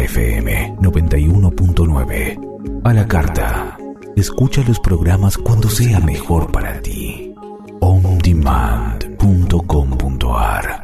FM 91.9. A la carta. Escucha los programas cuando sea mejor para ti. ondemand.com.ar.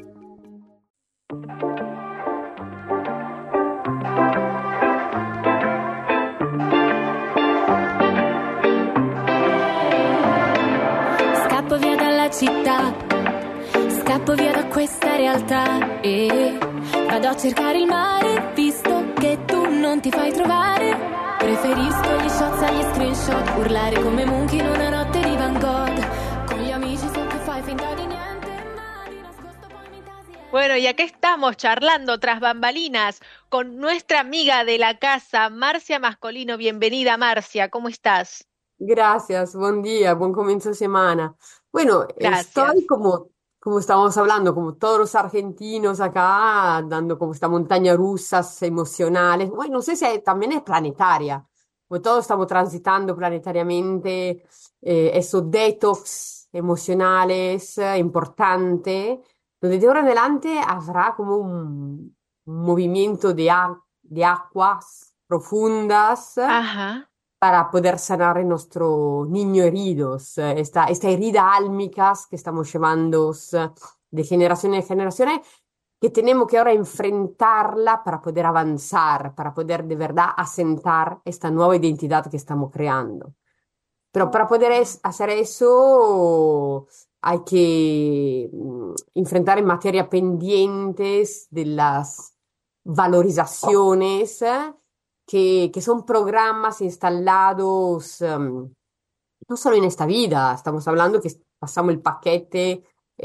Scappo via dalla città, scappo via da questa realtà e vado a cercare il mare, visto che tu non ti fai trovare. Preferisco gli shots agli screenshot, urlare come Munch in una notte di Van Gogh. Con gli amici so che fai finta di niente, ma di nascosto poi mi tasi. Bueno, y acá estamos charlando tras bambalinas con nuestra amiga de la casa, Marcia Mascolino. Bienvenida, Marcia, ¿cómo estás? Gracias, buen día, buen comienzo de semana. Bueno, estoy Gracias. como estábamos hablando, como todos los argentinos acá, dando como esta montaña rusas emocionales. Bueno, no sé si también es planetaria, pues todos estamos transitando planetariamente esos detox emocionales importante, donde de ahora en adelante habrá como un movimiento de aguas profundas Ajá. para poder sanar a nuestro niño heridos, esta herida álmicas que estamos llevando de generación en generación, que tenemos que ahora enfrentarla para poder avanzar, para poder de verdad asentar esta nueva identidad que estamos creando. Pero para poder hacer eso hay que enfrentar en materia pendientes de las valorizaciones que son programas instalados no solo en esta vida, estamos hablando que pasamos el paquete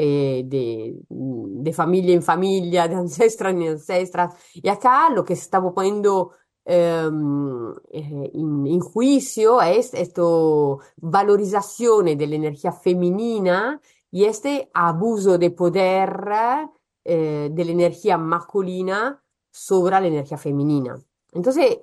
de familia en familia, de ancestras en ancestras, y acá lo que se está poniendo in juicio es esto, valorización de la energía femenina y este abuso de poder de la energía masculina sobre la energía femenina. Entonces,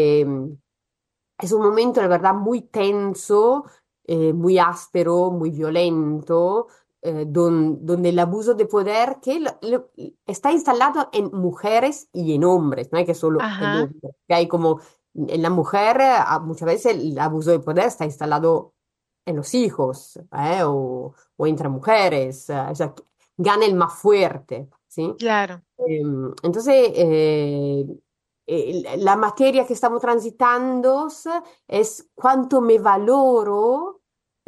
es un momento, la verdad, muy tenso, muy áspero, muy violento, donde el abuso de poder que está instalado en mujeres y en hombres, no es que solo el Ajá. hombre, que hay como en la mujer, muchas veces el abuso de poder está instalado en los hijos, o entre mujeres, o sea, gana el más fuerte, ¿sí? Claro. Entonces, la materia que estamos transitando es cuánto me valoro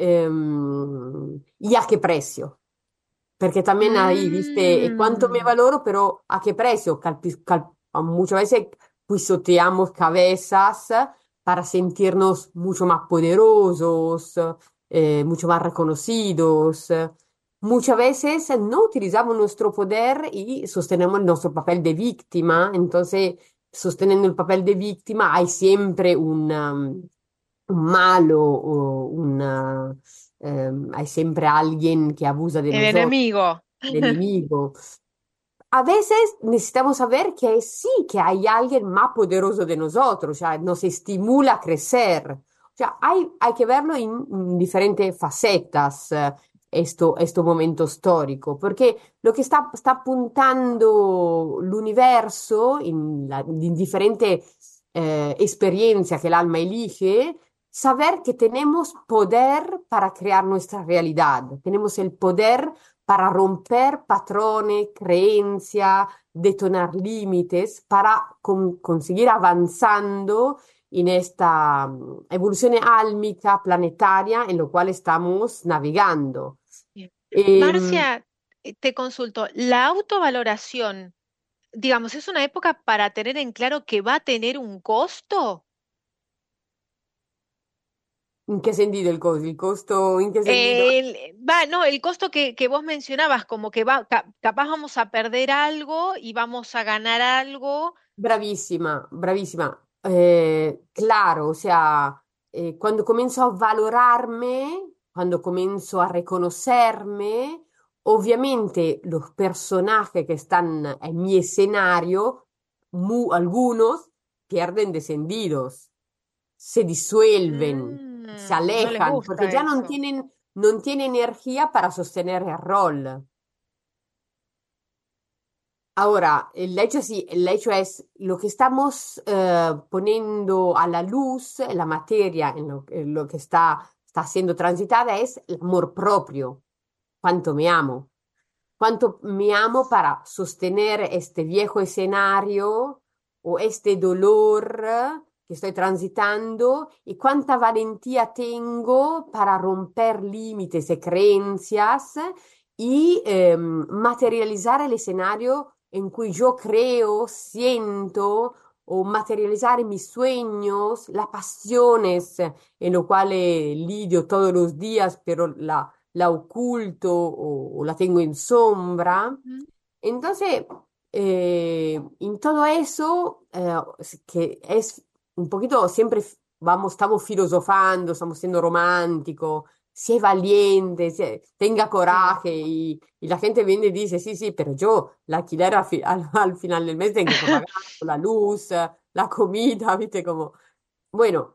y a qué precio. Perché también ahí, viste, cuánto me Mm. valoro, pero a qué precio. Muchas veces pisoteamos cabezas para sentirnos mucho más poderosos, mucho más reconocidos. Muchas veces no utilizamos nuestro poder y sostenemos nuestro papel de víctima. Entonces, sosteniendo el papel de víctima, hay siempre un malo o hay siempre alguien que abusa de El nosotros, enemigo. el enemigo. A veces necesitamos saber que sí, que hay alguien más poderoso de nosotros, o sea, nos estimula a crecer. O sea, hay que verlo en diferentes facetas, este momento histórico, porque lo que está apuntando el universo en diferentes experiencias que el alma elige, saber que tenemos poder para crear nuestra realidad, tenemos el poder para romper patrones, creencias, detonar límites, para conseguir avanzando en esta evolución álmica planetaria en lo cual estamos navegando. Bien. Em, Marcia, te consulto, la autovaloración, digamos, ¿es una época para tener en claro que va a tener un costo? ¿En qué sentido el costo? ¿El costo en qué sentido? No, el costo que vos mencionabas, como que capaz vamos a perder algo y vamos a ganar algo. Bravissima, bravissima. Claro, o sea, cuando comienzo a valorarme, cuando comienzo a reconocerme, obviamente los personajes que están en mi escenario, algunos pierden descendidos, se disuelven, se No les alejan, porque gusta ya eso. non tienen energía para sostener el rol. Ahora, el hecho sí, el hecho es lo que estamos poniendo a la luz, la materia, en lo que está siendo transitada es el amor propio, cuánto me amo. Cuánto me amo para sostener este viejo escenario o este dolor que estoy transitando y cuánta valentía tengo para romper límites y creencias y materializar el escenario en cui yo creo, siento o materializar mis sueños, las pasiones en lo cual lidio todos los días, pero la oculto o la tengo en sombra. Ujú. Entonces, en todo eso, que es un poquito, siempre estamos filosofando, estamos siendo románticos, sé valiente, tenga Sí. coraje y la gente viene y dice, sí, sí, pero yo el alquiler al final del mes tengo que pagar la luz, la comida, ¿viste? Como, bueno.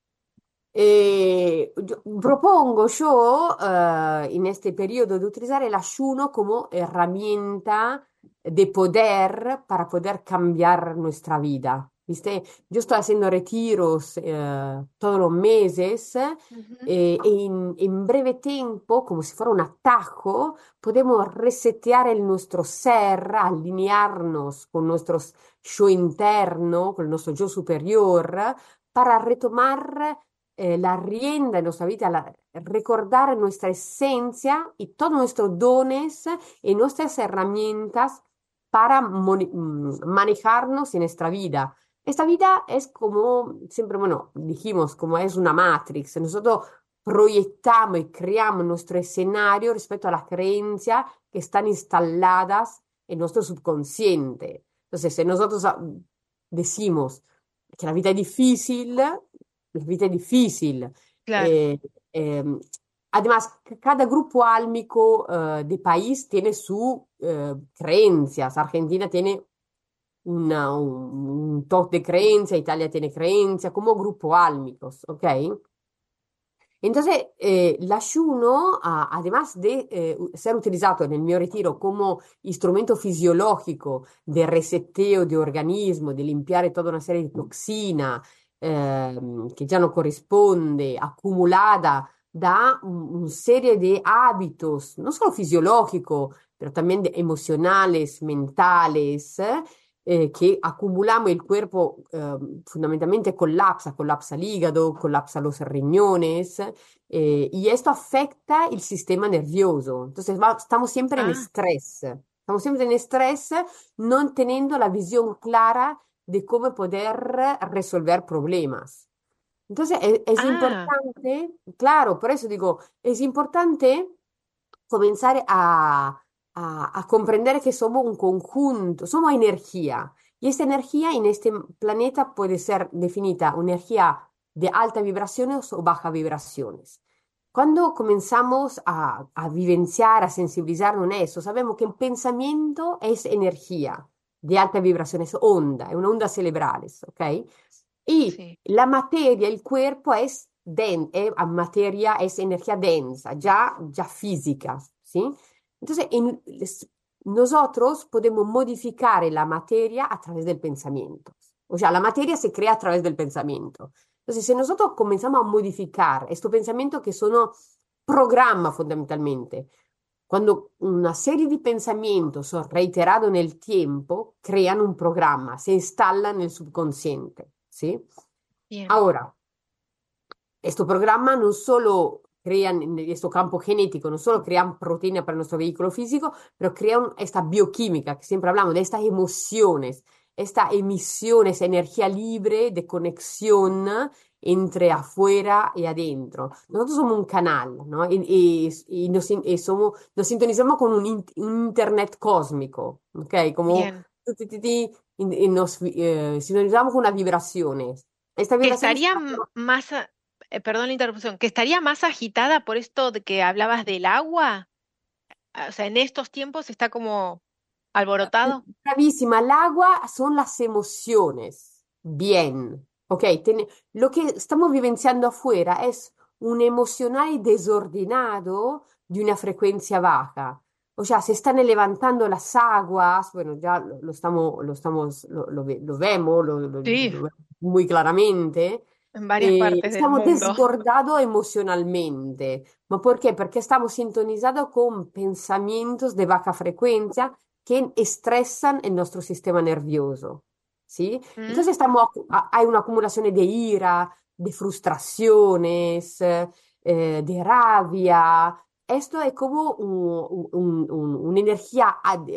Propongo yo en este periodo de utilizar el ayuno como herramienta de poder para poder cambiar nuestra vida. ¿Viste? Yo estoy haciendo retiros todos los meses Ujú. y en breve tiempo, como si fuera un atajo, podemos resetear el nuestro ser, alinearnos con nuestro yo interno, con el nuestro yo superior, para retomar la rienda en nuestra vida, recordar nuestra esencia y todos nuestros dones y nuestras herramientas para manejarnos en nuestra vida. Esta vida es como, siempre, bueno, dijimos, como es una matrix. Nosotros proyectamos y creamos nuestro escenario respecto a las creencias que están instaladas en nuestro subconsciente. Entonces, si nosotros decimos que la vida es difícil. Claro. Eh, eh, Además, cada grupo álmico de país tiene sus creencias. Argentina tiene un top de creencias, Italia tiene creencias, como grupo álmicos, ¿ok? Entonces, el ayuno, además de ser utilizado en el mio retiro como instrumento fisiológico de reseteo de organismo, de limpiar toda una serie de toxinas que ya no corresponde, acumulada da una serie de hábitos, no solo fisiológicos, pero también emocionales, mentales, que acumulamos el cuerpo, fundamentalmente colapsa el hígado, colapsa los riñones, y esto afecta el sistema nervioso. Entonces estamos siempre en Ah, estrés, estamos siempre en estrés, no teniendo la visión clara de cómo poder resolver problemas. Entonces es ah, importante, claro, por eso digo, es importante comenzar a comprender que somos un conjunto, somos energía. Y esta energía en este planeta puede ser definida una energía de alta vibraciones o baja vibraciones. Cuando comenzamos a vivenciar, a sensibilizarnos en eso, sabemos que el pensamiento es energía de alta vibración, es onda, es una onda cerebral, ¿ok? Y sí. la materia, el cuerpo materia, es energía densa, ya física, ¿sí? Entonces, nosotros podemos modificar la materia a través del pensamiento. O sea, la materia se crea a través del pensamiento. Entonces, si nosotros comenzamos a modificar estos pensamientos que son programas fundamentalmente, cuando una serie de pensamientos son reiterados en el tiempo, crean un programa, se instalan en el subconsciente, ¿sí? Bien. Ahora, estos programas no solo crean en este campo genético, no solo crean proteínas para nuestro vehículo físico, pero crean esta bioquímica, que siempre hablamos de estas emociones, esta emisión, esa energía libre de conexión entre afuera y adentro. Nosotros somos un canal, ¿no? Y nos sintonizamos con un internet cósmico, ¿ok? Como Bien. y nos sintonizamos con unas vibraciones. Estas Que vibraciones estaría más, perdón la interrupción, que estaría más agitada por esto de que hablabas del agua. O sea, en estos tiempos está como alborotado. bravísima, el agua son las emociones. Bien, ok. Lo que estamos vivenciando afuera es un emocional desordenado de una frecuencia baja. o sea, se están levantando las aguas, bueno, ya lo vemos, Sí, lo vemos muy claramente. en varias partes del Estamos mundo. desbordados emocionalmente. ¿Ma por qué? Porque estamos sintonizados con pensamientos de baja frecuencia que estresan el nuestro sistema nervioso, ¿sí? ¿Mm? Entonces hay una acumulación de ira, de frustraciones, de rabia. Esto es como una energía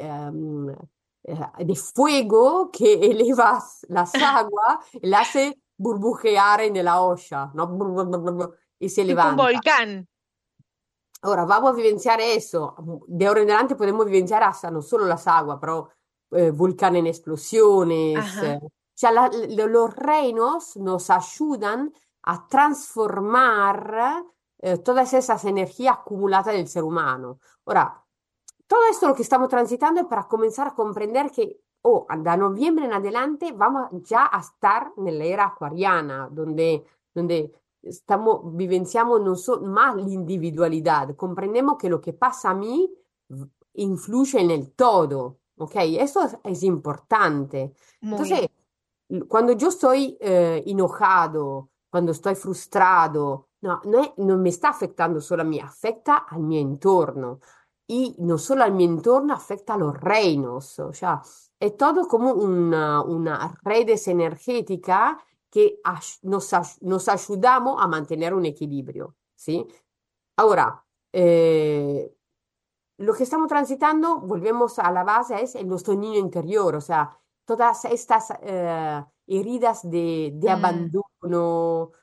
de fuego que eleva las aguas y la hace burbujear en la olla, ¿no? Y se Tipo un levanta. volcán. Ahora, vamos a vivenciar eso. De ahora en adelante podemos vivenciar hasta no solo las aguas, pero volcanes en explosiones. Ajá. O sea, los reinos nos ayudan a transformar todas esas energías acumuladas del ser humano. Ahora, todo esto lo que estamos transitando es para comenzar a comprender que, oh, da noviembre en adelante vamos ya a estar en la era acuariana, donde vivenciamos no más la individualidad, comprendemos que lo que pasa a mí influye en el todo, ¿ok? Eso es importante. Muy. Entonces, cuando yo estoy enojado, cuando estoy frustrado, no me está afectando solo a mí, afecta al mi entorno. Y no solo al mi entorno, afecta a los reinos. O sea, es todo como una redes energética que nos ayudamos a mantener un equilibrio, ¿sí? Ahora, eh, lo que estamos transitando, volvemos a la base, es el nuestro niño interior, o sea, todas estas heridas de Mm, abandono,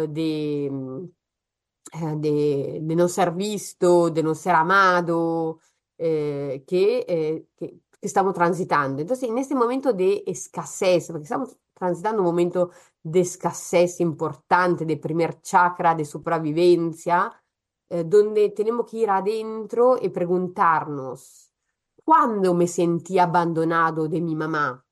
de no ser visto, de no ser amado, que estamos transitando. Entonces, en este momento de escasez, porque estamos transitando un momento de escasez importante, de primer chakra, de supervivencia, donde tenemos que ir adentro y preguntarnos, ¿cuándo me sentí abandonado de mi mamá?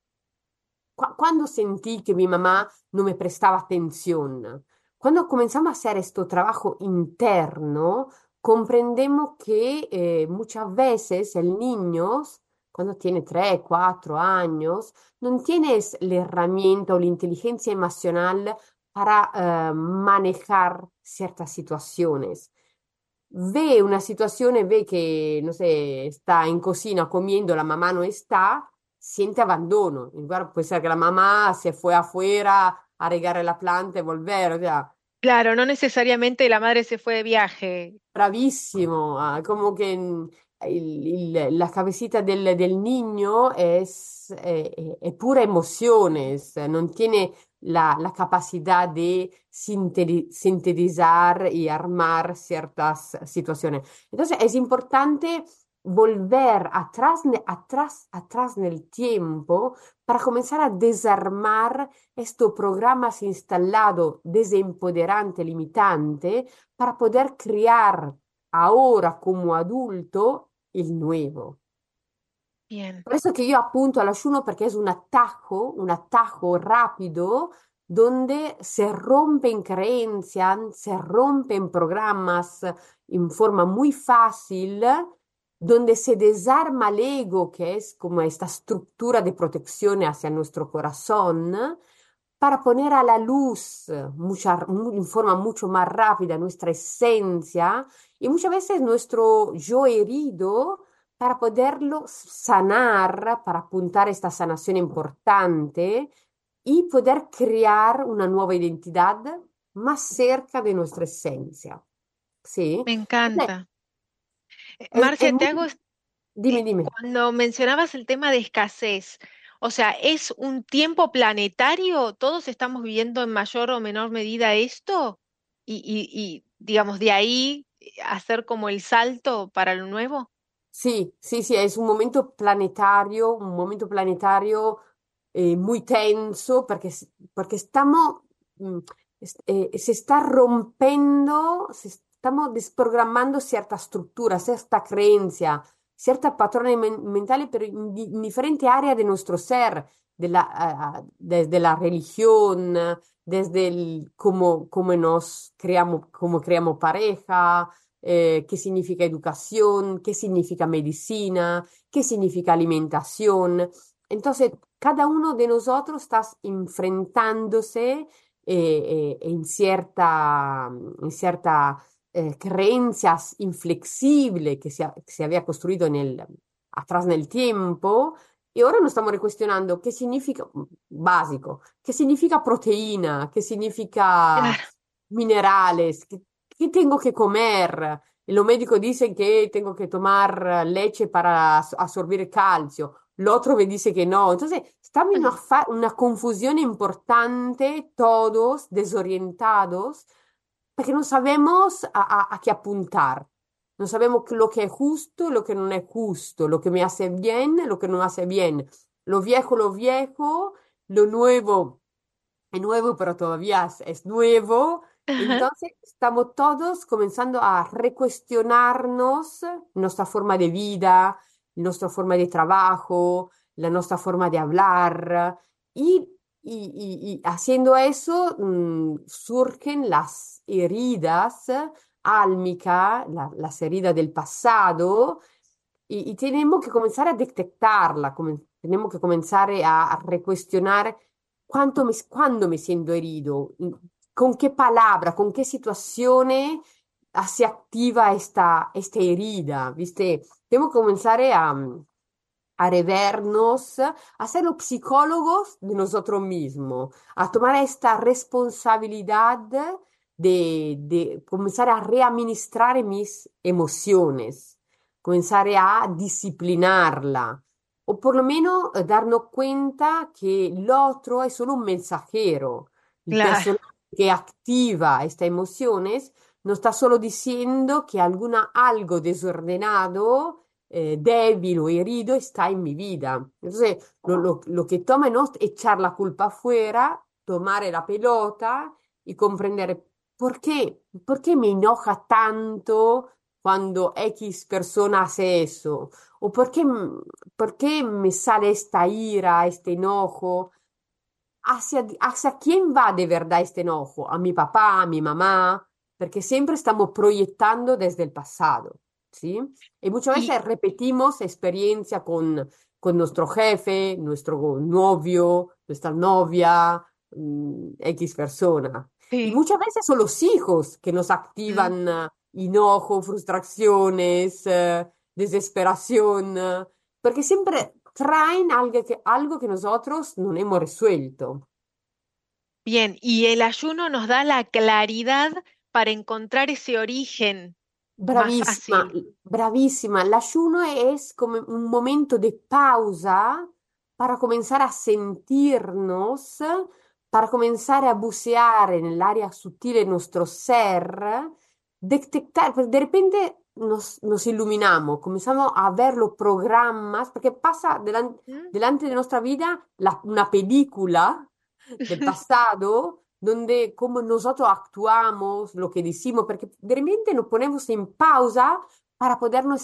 Quando sentí que mi mamá no me prestaba atención, cuando comenzamos a hacer este trabajo interno, comprendemos que muchas veces el niño, cuando tiene 3, 4 años, no tiene la herramienta o la inteligencia emocional para manejar ciertas situaciones. Ve una situazione, ve che, no sé, sta in cocina comiendo, la mamá no está, siente abandono. En lugar, puede ser que la mamá se fue afuera a regar la planta y volver, o sea, claro, no necesariamente la madre se fue de viaje. bravissimo, como che la cabecita del niño è pura emociones, non tiene la capacidad de sintetizar y armar ciertas situaciones. Entonces es importante volver atrás, atrás en el tiempo para comenzar a desarmar estos programas instalados desempoderante, limitante para poder crear ahora como adulto el nuevo. Bien. Por eso que yo apunto al ayuno porque es un atajo rápido donde se rompen creencias, se rompen programas en forma muy fácil, donde se desarma el ego, que es como esta estructura de protección hacia nuestro corazón, para poner a la luz en forma mucho más rápida nuestra esencia y muchas veces nuestro yo herido para poderlo sanar, para apuntar a esta sanación importante y poder crear una nueva identidad más cerca de nuestra esencia. ¿Sí? Me Entonces, encanta. es Marcia, te muy... hago, Dime, dime. cuando mencionabas el tema de escasez, o sea, ¿es un tiempo planetario? ¿Todos estamos viviendo en mayor o menor medida esto? Digamos, de ahí hacer como el salto para lo nuevo. Sí, sí, sí, es un momento planetario muy tenso porque estamos, se está rompiendo, estamos desprogramando cierta struttura, cierta creencia, ciertos patrones mentales, pero en diferentes áreas de nuestro ser, desde la religión, desde cómo nos creamos, cómo creamos pareja qué significa educación, qué significa medicina, qué significa alimentación. Entonces, cada uno de nosotros está enfrentándose en cierta creencias inflexible que se había construido atrás en el tiempo. Y ahora nos estamos recuestionando qué significa, básico, qué significa proteína, qué significa Claro. minerales, qué tengo que comer. Y los médicos dicen que tengo que tomar leche para absorber calcio. El otro me dice que no. Entonces, estamos en una confusión importante, todos desorientados, porque no sabemos a qué apuntar. No sabemos lo que es justo, lo que no es justo, lo que me hace bien, lo que no me hace bien. Lo viejo, lo nuevo es nuevo, pero todavía es nuevo. Ajá. Entonces, estamos todos comenzando a recuestionarnos nuestra forma de vida, nuestra forma de trabajo, la nuestra forma de hablar. Y haciendo eso, surgen las heridas álmicas, las heridas del pasado, y tenemos que comenzar a detectarla, tenemos que comenzar a recuestionar cuándo me siento herido, con qué palabra, con qué situazione se activa esta herida, ¿viste? Tenemos que comenzar a revernos, a ser los psicólogos de nosotros mismos, a tomar esta responsabilidad de comenzar a readministrar mis emociones, comenzar a disciplinarla, o por lo menos darnos cuenta que el otro es solo un mensajero, el Claro. personaje que activa estas emociones nos está solo diciendo que algo desordenado, débil o herido está en mi vida. Entonces, lo que toma no es echar la culpa afuera, tomar la pelota y comprender por qué me enoja tanto cuando X persona hace eso, o por qué me sale esta ira, este enojo. ¿Hacia quién va de verdad este enojo? ¿A mi papá, a mi mamá? Porque siempre estamos proyectando desde el pasado, ¿sí? Y muchas Y veces repetimos experiencia con nuestro jefe, nuestro novio, nuestra novia, X persona. Y sí. muchas veces son los hijos que nos Mm. activan enojo, frustraciones, desesperación, porque siempre traen algo que nosotros no hemos resuelto. Bien, y el ayuno nos da la claridad para encontrar ese origen más Bravissima, fácil. bravissima. L'ayuno es como un momento de pausa para comenzar a sentirnos, para comenzar a bucear en el área sutil de nuestro ser, detectar, pues de repente nos iluminamos, comenzamos a ver los programas, porque pasa ¿Mm? delante de nuestra vida una película del pasado, donde cómo nosotros actuamos, lo que decimos, porque de repente nos ponemos en pausa para podernos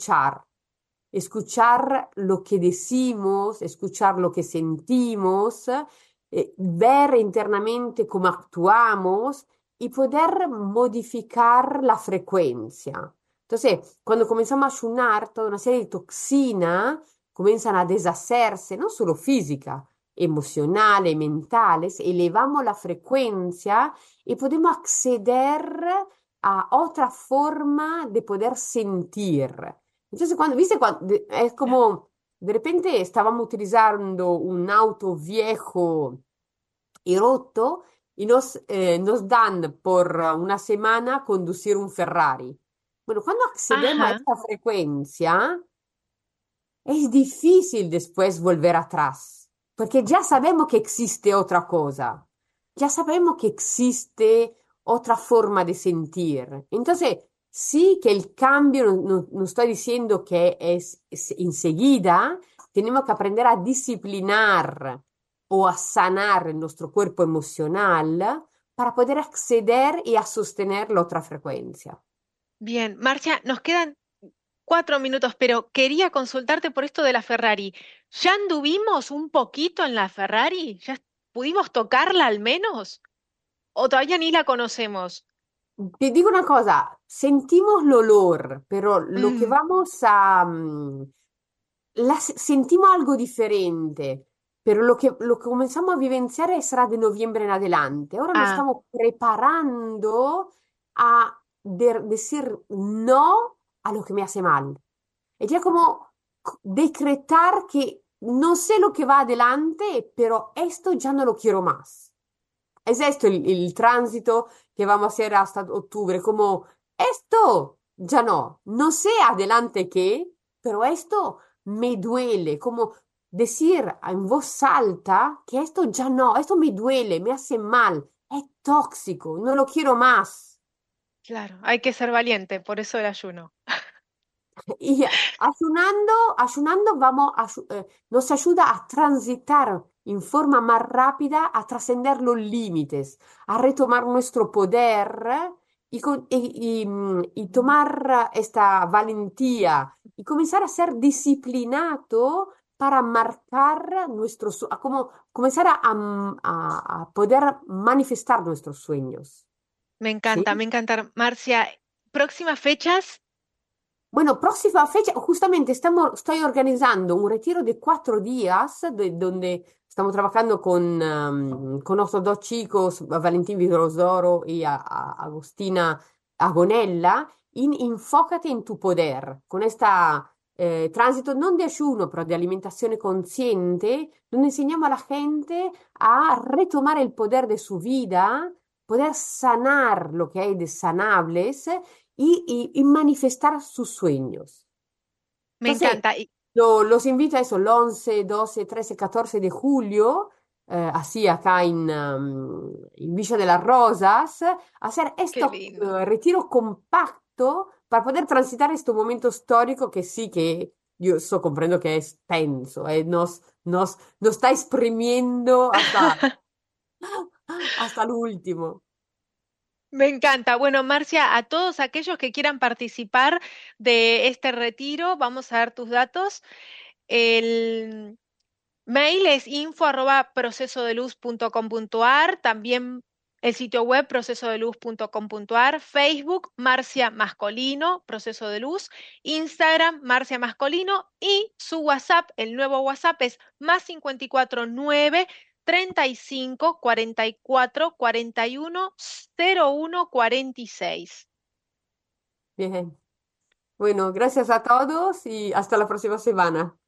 escuchar lo que decimos, escuchar lo que sentimos, ver internamente cómo actuamos y poder modificar la frecuencia. Entonces, cuando comenzamos a ayunar, toda una serie de toxinas comienzan a deshacerse, no solo física, emocionales, mentales, elevamos la frecuencia y podemos acceder a otra forma de poder sentir. Entonces, viste, es como, de repente estábamos utilizando un auto viejo y roto y nos dan por una semana conducir un Ferrari. Bueno, cuando accedemos a Ajá. esta frecuencia, es difícil después volver atrás, porque ya sabemos que existe otra cosa, ya sabemos que existe otra forma de sentir. Entonces, sí que el cambio no estoy diciendo que es enseguida, tenemos que aprender a disciplinar o a sanar nuestro cuerpo emocional para poder acceder y a sostener la otra frecuencia. Bien, Marcia, nos quedan 4 minutos, pero quería consultarte por esto de la Ferrari. ¿Ya anduvimos un poquito en la Ferrari? ¿Ya pudimos tocarla al menos? ¿O todavía ni la conocemos? te digo una cosa, sentimos el olor, pero lo que Mm, vamos a... sentimos algo diferente, pero lo que comenzamos a vivenciar será de noviembre en adelante. Ahora nos ah, estamos preparando a decir no a lo que me hace mal. Es ya como decretar que no sé lo que va adelante, pero esto ya no lo quiero más. Es esto el tránsito que vamos a hacer hasta octubre, como esto ya no, no sé adelante qué, pero esto me duele, como decir en voz alta que esto ya no, esto me duele, me hace mal, es tóxico, no lo quiero más. claro, hay que ser valiente, por eso el ayuno. Y ayunando nos ayuda a transitar en forma más rápida, a trascender los límites, a retomar nuestro poder y tomar esta valentía y comenzar a ser disciplinado para marcar como comenzar a poder manifestar nuestros sueños. Me ¿Sí? encanta, me encanta. Marcia, próximas fechas, Bueno, próxima fecha, justamente estoy organizando un retiro de 4 días donde estamos trabajando con otros dos chicos, a Valentín Vidrosdoro y a Agostina Agonella, in Enfócate en tu poder, con esta tránsito non de ayuno, pero de alimentación consciente, donde enseñamos a la gente a retomar el poder de su vida, poder sanar lo que hay de sanables y manifestar sus sueños. me Entonces, encanta. los invito a eso, el 11, 12, 13, 14 de julio, así acá en Villa de las Rosas, a hacer Qué esto lindo. retiro compacto para poder transitar este momento histórico que sí que yo comprendo que es tenso, nos está exprimiendo hasta el último. Me encanta. Bueno, Marcia, a todos aquellos que quieran participar de este retiro, vamos a dar tus datos. El mail es info@procesodeluz.com.ar, también el sitio web procesodeluz.com.ar, Facebook Marcia Mascolino, Proceso de Luz, Instagram Marcia Mascolino y su WhatsApp, el nuevo WhatsApp es +549 35 44 41 01 46. Bien. Bueno, gracias a todos y hasta la próxima semana.